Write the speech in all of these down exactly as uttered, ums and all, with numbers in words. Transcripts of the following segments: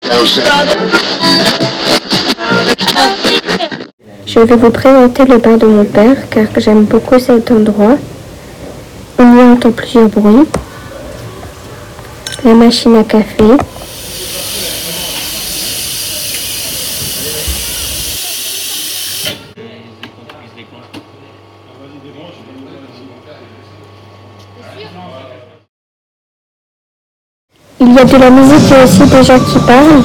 Je vais vous présenter le bar de mon père car j'aime beaucoup cet endroit. On y entend plusieurs bruits. La machine à café. Il y a de la musique et aussi des gens qui parlent.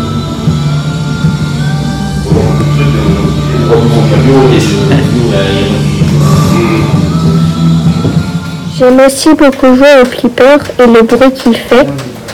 J'aime aussi beaucoup jouer au flipper et le bruit qu'il fait.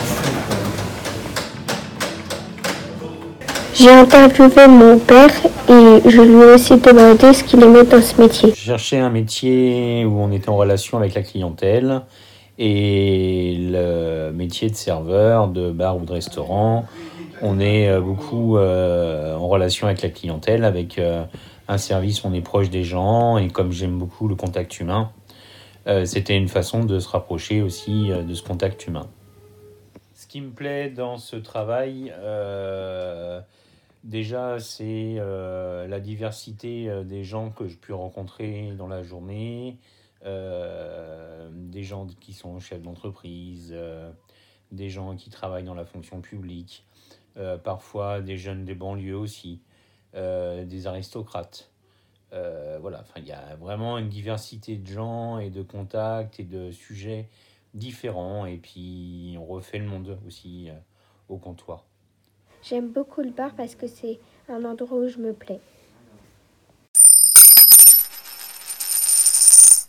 J'ai interviewé mon père et je lui ai aussi demandé ce qu'il aimait dans ce métier. Je cherchais un métier où on était en relation avec la clientèle et le métier de serveur, de bar ou de restaurant, on est beaucoup euh, en relation avec la clientèle, avec euh, un service où on est proche des gens et comme j'aime beaucoup le contact humain, euh, c'était une façon de se rapprocher aussi euh, de ce contact humain. Ce qui me plaît dans ce travail, euh, déjà, c'est euh, la diversité euh, des gens que je peux rencontrer dans la journée, euh, des gens qui sont chefs d'entreprise, euh, des gens qui travaillent dans la fonction publique, euh, parfois des jeunes des banlieues aussi, euh, des aristocrates. Euh, voilà, enfin, il y a vraiment une diversité de gens et de contacts et de sujets différents. Et puis, on refait le monde aussi euh, au comptoir. J'aime beaucoup le bar parce que c'est un endroit où je me plais.